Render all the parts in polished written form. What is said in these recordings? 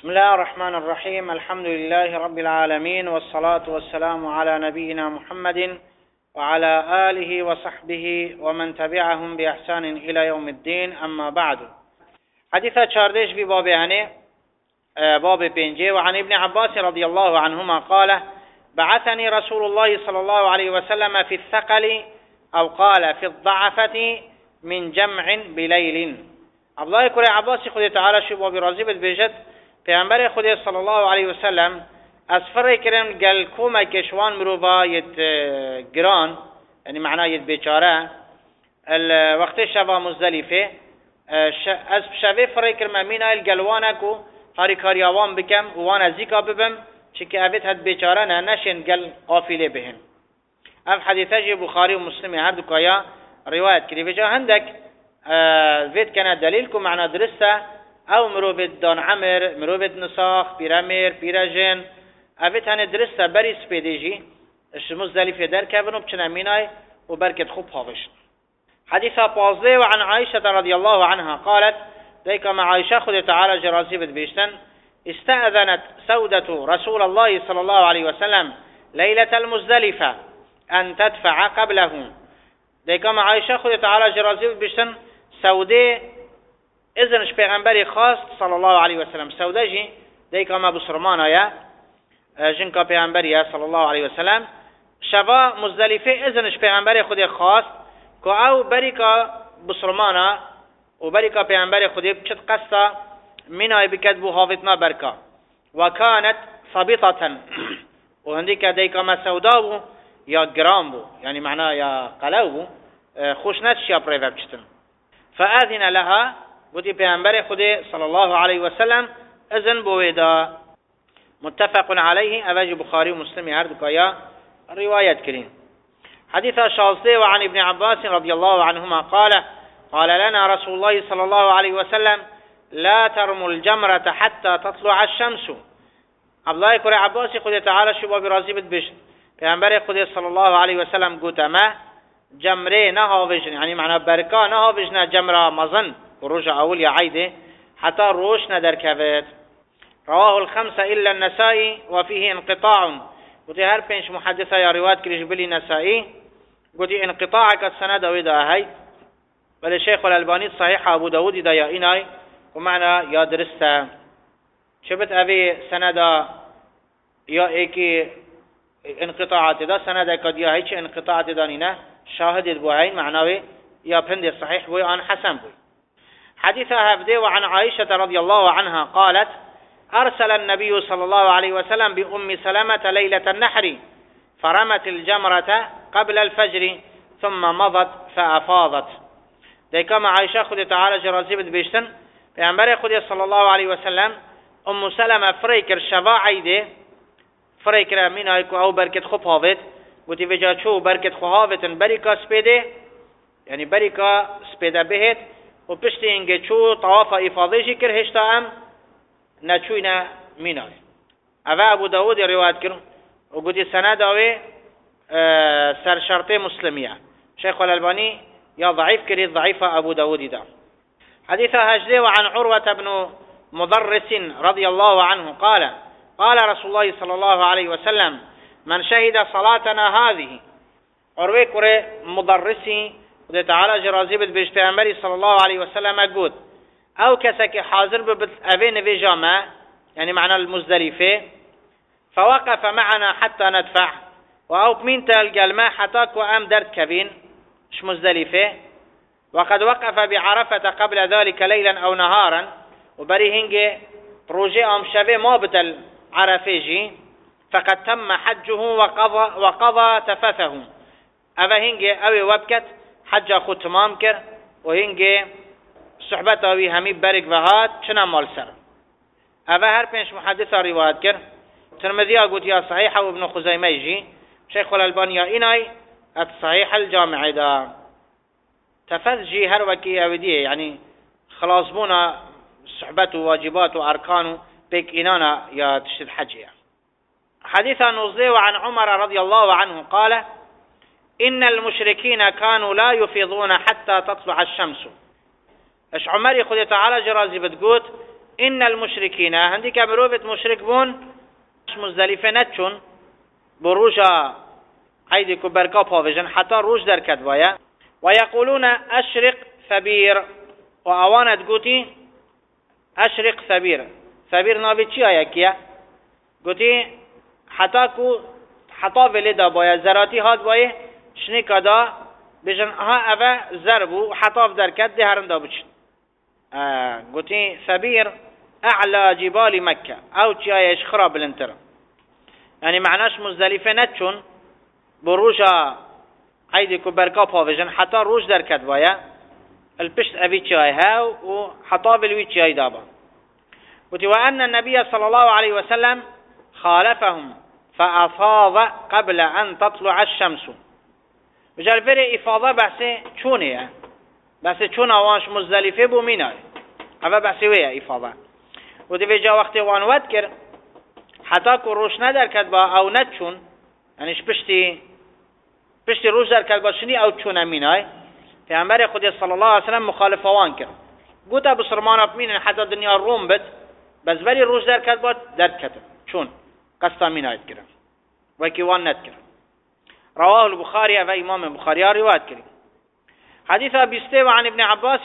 بسم الله الرحمن الرحيم. الحمد لله رب العالمين، والصلاة والسلام على نبينا محمد وعلى آله وصحبه ومن تبعهم بإحسان إلى يوم الدين. أما بعد، حديث چاردش في باب باب بنجي. وعن ابن عباس رضي الله عنهما قال: بعثني رسول الله صلى الله عليه وسلم في الثقل أو قال في الضعفة من جمع بليل. عبد الله كري عباس خدي تعالى شو باب رازي بجد پیامبر خدا صلی الله علیه و سلم از فرق کردن گل کومه کشوان مروبا یت گران، یعنی معناه یت بیچاره وقت شوا مزدلفه از شوا فرق کردن مینا الگلوانکو هاری کاریوان بکم وان زیکا ببم چکی اوید هد بیچاره نه نشن گل قافله بهم. اف حدیثه جی بخاری و مسلم هر دو کایا روایت کردی. وجا هندک وید کنه دلیل کو معنا درسته او مروبت دان عمر، مروبت نساخ، پیرامیر، پیراجن اوید هنه درسته بری سپیدیجی اش مزدلفه در کبن و بچنه مینای و برکت خوب حاوش. حديثة بازده. وعن عائشة رضي الله عنها قالت: ذيك مع عائشة خذ تعالى جرازي بيشتن استأذنت سودة رسول الله صلى الله عليه وسلم ليلة المزدلفة أن تدفع قبله. ذيك مع عائشة خذ تعالى جرازي بيشتن سودة إذنش پیغمبری خواست صلی الله علیه و سلم. سوده جی دیگه ما بسرمانه یا جنکا پیغمبری صلی الله علیه و سلم شبا مزدلفه إذنش پیغمبری خودی خواست که او بریکا بسرمانه و بریکا پیغمبری خودی بچت قصه منای بکد بو حافظنا برکا و کانت ثابطة و هندی که دیگه ما سودا بو یا گرام بو، یعنی معناه یا قلو بو خوشنتش یا پریوه بچتن. فآذن لها قلت پیامبر خدا صلی الله علیه و سلم اذن بویدا. متفق علیه. اوج بخاری و مسلم هر دو کایا روایت کرین. حدیث شازده. وعن ابن عباس رضی الله عنهما قال: قال لنا رسول الله صلی الله علیه و سلم لا ترموا الجمرة حتى تطلع الشمس. عبدالله کره عباسی خدا تعالی شو باب راضی بشت پیامبر خدا صلی الله علیه و سلم گوت ما جمره نهاوجن، یعنی معنی برکا نهاوجن جمره مزن ورجع أول يا عيده حتى روش ندر كبت. رواه الخمسة إلا النسائي وفيه انقطاع. قلت هر بينش محدثة يا رواد كريش بلي نسائي قلت انقطاعك السند ويدا هاي بل الشيخ الألباني صحيح أبو داود دا يا إناي ومعنى يا درستا شبت أبي سندا يا إيكي انقطاعات دا سندا قد يا هيش انقطاعات دانينا شاهد البوعين معناه يا بند صحيح بوي عن حسن بوي. حديثها هفده. وعن عائشة رضي الله عنها قالت: أرسل النبي صلى الله عليه وسلم بأم سلمة ليلة النحر فرمت الجمرة قبل الفجر ثم مضت فأفاضت. ديكما عائشة خد تعالى جرازي بيشتن بأنبري خد صلى الله عليه وسلم أم سلمة فريكر شبا عيده فريكر من هيكو أو بركت خب هافت وتي بجا شو بركت خو هافت بريكا سبيده، يعني بريكا سبيده بهت و پشتی اینگه چو طواف افاضه کر هشتا ام نچوینا مینای. اوه ابو داود روایت کرد و گوتی سند اوه سر شرط مسلمیه. شیخ الالبانی یا ضعیف کرد ضعیف ابو داود دا. حدیث هجده. وعن عروة بن مضرس رضي الله عنه قال: قال رسول الله صلى الله عليه وسلم: من شهد صلاتنا هذه. عروة كره مضرسي وده تعالى جرازي بيش پیامبری صلى الله عليه وسلم قد او كسك حاضر ببت أبين في جامع، يعني معنى المزدلفة، فوقف معنا حتى ندفع وأو بمين تلقى الماء حتاك وأم درد كبين مش مزدلفة، وقد وقف بعرفة قبل ذلك ليلا أو نهارا وبري هنجي روجي أم شبه ما بتل عرفيجي فقد تم حجه وقضى تفثه. أبا هنجي أوي وبكت حج خود تمام کر و هنگه صحبت آوی همی برگ و هات چنه مال سر. اوه هر پنج محدث روایت کر. ترمذی ها گوت یا صحیح و ابن خزیمه جی. شیخ الالبانی یا اینای ات صحیح الجامع دا تفذ جی هر وکی اویدیه، یعنی خلاص بونا صحبت و واجبات و ارکان و بك اینانا یا تشتد حجیه. حديث نوزي. وعن عمر رضي الله عنه قال: إن المشركين كانوا لا يفيضون حتى تطلع الشمس. اش عمر خد تعالى جرازي بتقول إن المشركين هنديك مروفت مشرك بون مزدلفة نتشون بروجا عيدي كبركا بافجن حتى روج در كدوايا ويقولون أشرق ثبير وأوانا تقولي أشرق ثبير ثبير نابي چي آيا كيا قلتي حتى كو حتى ولدا بايا زراتي هاد بايا شني كدا بجن ها أفا زربو حتى در كد دي هرم دا بچن قلتي ثبير أعلى جبال مكة أو چي آيا اشخرا بلنتر يعني معناش مزدلفة نتشون بروجا عيدي كبركا بافجن حتى روج در كد بايا البشت أبي چي آيا وحتى بالوي چي آيا دابا وأن النبي صلى الله عليه وسلم خالفهم فأفاض قبل أن تطلع الشمس بجال فري إفاضة بحثي چونه بحثي چونه وانش مزدلفه بو ميناي أفا بحثي ويه إفاضة وتي جا وقت وان وذكر حتى كو روش ندر كدبا أو نتشون يعني پشتی روش در كدبا شني أو چونه ميناي في عمبر خودي صلى الله عليه وسلم مخالفة وان كر قوتا بسرمانا بمين حتى دنيا الروم بت بس بري روش در كدبا در كتب چون قصة مينايت كرا وكيوان نت كرا رواه البخاري وإمام البخاري رواية كرا حديث أبي استوى عن ابن عباس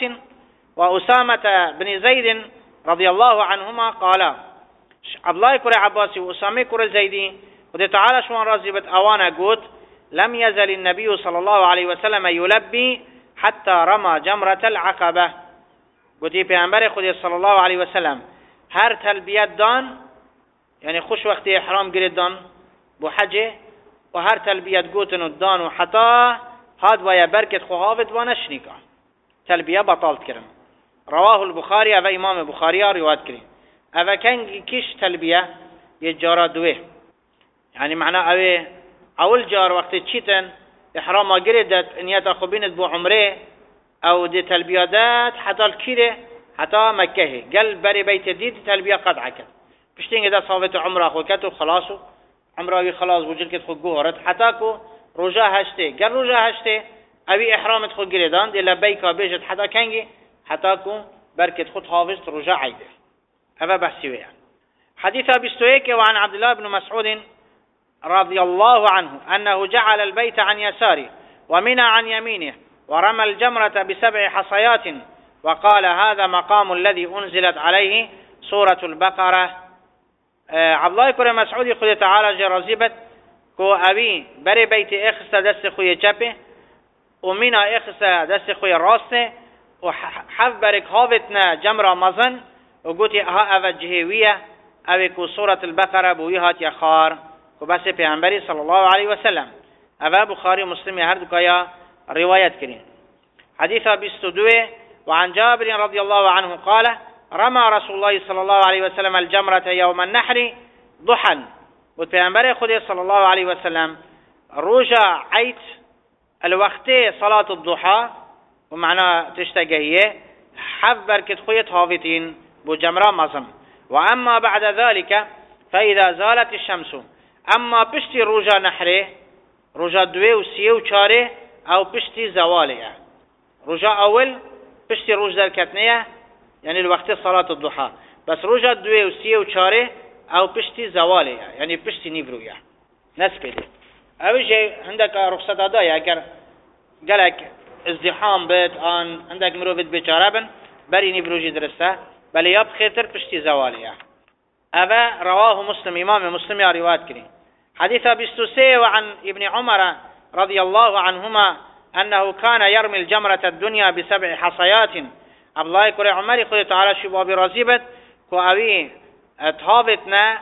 وأسامة بن زيد رضي الله عنهما قال عبد الله كرا عباسي وأسامة كرا زيدي ودي تعالى شوان رازبت أوانا قوت لم يزل النبي صلى الله عليه وسلم يلبي حتى رمى جمرة العقبة قلت بيعنبري خدي صلى الله عليه وسلم هر تلبيات دان يعني خوش وقت إحرام قريد دان بو حجه وهر تلبيات قوتن الدان وحتى هاد ويا بركة خوافت ونشنكا تلبية بطالت كرم رواه البخاري أفا إمام البخاري رواية كريم أفا كان كيش تلبية يجارة دوه يعني معناه أول جار وقت تشيتن إحرام قريدت إن يتخبينت بو عمره أو دي تلبيادات حتى الكيرة حتى مكة قال بري بيت دي تلبية قد عكت بشتين إذا صابت عمره خوكته خلاصو عمره خلاص وجل كت خو جوهرت حتى كو رجا هشته قال رجا هشته أبي إحرامت خو قريدان دي لبيك بيجت حتى كنجي حتى كو بركت خو حافظت رجا عيده هذا بحثي حديث أبي استويك وعن عبد الله بن مسعود رضي الله عنه أنه جعل البيت عن يساره ومنى عن يمينه ورمى الجمرة ب7 حصيات وقال هذا مقام الذي أنزلت عليه سورة البقرة عبد الله كرم مسعود خد تعالى جرازبت كو أبي بري بيت إخسة دست خوية جبه ومنى إخسة دست خوية راسته وحف برك هافتنا جمرة مزن وقلت ها أفا جهوية أبي كو سورة البقرة بويهات يخار وبس پیغمبری صلی الله علیه وسلم أبا بخاري مسلم هر دكايا رواية كريم حديث 22 وعن جابر رضي الله عنه قال رمى رسول الله صلى الله عليه وسلم الجمرة يوم النحر ضحى وبيغمبر خدي صلى الله عليه وسلم رجع عيت الوقت صلاة الضحى ومعنى تشتقيه حفر كتخوية هافتين بجمرة مزم وأما بعد ذلك فإذا زالت الشمس اما پشتی روجا نحره روجا 2 و 3 و 4 او پشتی زواله روجا اول پشتی روج در کتنه يعني الوقت صلاة الضحى بس روجا 2 و 3 و 4 او پشتی زواله يعني پشتی نيفرويا ناس كده اوش عندك رخصت هذا اگر قالك ازدحام بيت ان عندك مروفت بيچاره بن بري نيفروجي درسته بل ياب خيتر پشتی زواله أبا رواه مسلم إمام مسلم يا رواية كريم حديث بستوسي وعن ابن عمر رضي الله عنهما أنه كان يرمي الجمرة الدنيا ب7 حصيات عبد الله كري عمر خذ تعالى شباب رازبت كو أبي تهافتنا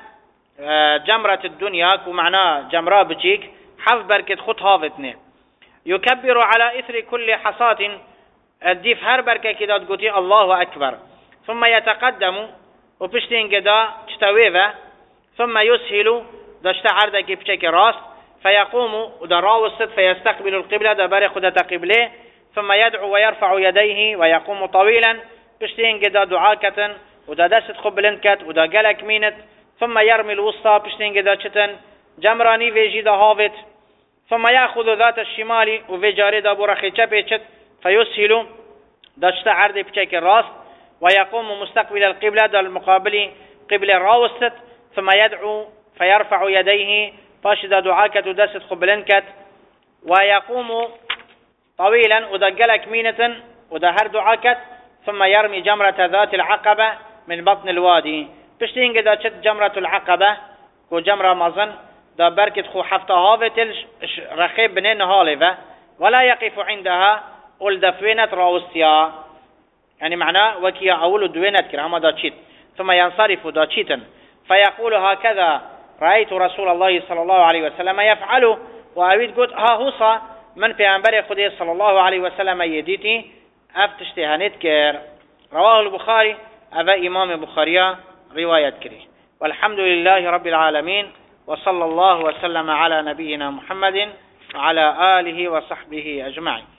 جمرة الدنيا كو معناه جمرة بجيك حف بركة خط هافتنا يكبر على إثر كل حصاة الديف هر بركة كده تقولي الله أكبر ثم يتقدم وبشتين قدا تشتويفا ثم يسهل دشت عردك بشكل راس فيقوم ودراوست فيستقبل القبلة دبر خدة قبله ثم يدعو ويرفع يديه ويقوم طويلا بشتين قدا دعاكة ودا دست قبلنكت ودا قلك مينت ثم يرمي الوسطى بشتين قدا شتن جمراني فيجي هافت ثم يأخذ ذات الشمال وفي جاري دابو رخي چپي چت فيسهل دشت عرد بشكل راس ويقوم مستقبل القبلة دا المقابل قبل الراوست ثم يدعو فيرفع يديه فاشد دعاكة دست قبلنكت ويقوم طويلا ودقلك مينة ودهر دعاكت ثم يرمي جمرة ذات العقبة من بطن الوادي بشتين قد شد جمرة العقبة وجمرة مظن دا بركت خو حفظة هافتل رخيب بنين هالفة ولا يقف عندها والدفوينة راوستيا يعني معناه وكيا أول دوينة كرامة دا تشيت ثم ينصرف دا تشيتا فيقول هكذا رأيت رسول الله صلى الله عليه وسلم يفعله وأريد قلت ها هوصا من في أنبري خدي صلى الله عليه وسلم يديتي أفتشتي هنذكر رواه البخاري أبا إمام البخاري رواية كري والحمد لله رب العالمين وصلى الله وسلم على نبينا محمد وعلى آله وصحبه أجمعين.